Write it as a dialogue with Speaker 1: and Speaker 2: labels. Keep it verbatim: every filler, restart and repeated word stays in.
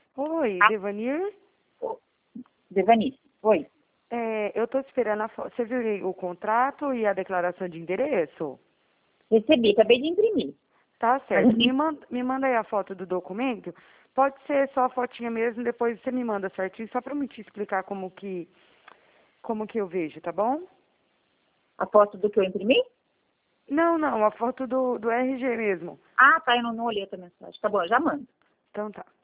Speaker 1: Oi,
Speaker 2: Ah,
Speaker 1: Devanir?
Speaker 2: ô, Devani, oi.
Speaker 1: É, eu tô esperando a foto. Você viu o contrato e a declaração de endereço?
Speaker 2: Recebi, acabei de imprimir.
Speaker 1: Tá
Speaker 2: Mas eu
Speaker 1: certo. Me
Speaker 2: nem-
Speaker 1: manda, me manda aí a foto do documento. Pode ser só a fotinha mesmo, depois você me manda certinho, só pra eu te explicar como que, como que eu vejo, tá bom?
Speaker 2: a foto do que eu imprimi?
Speaker 1: Não, não, a foto do, do R G mesmo.
Speaker 2: Ah, tá, eu não, não olhei a tua mensagem. Tá bom, eu já mando.
Speaker 1: Então tá.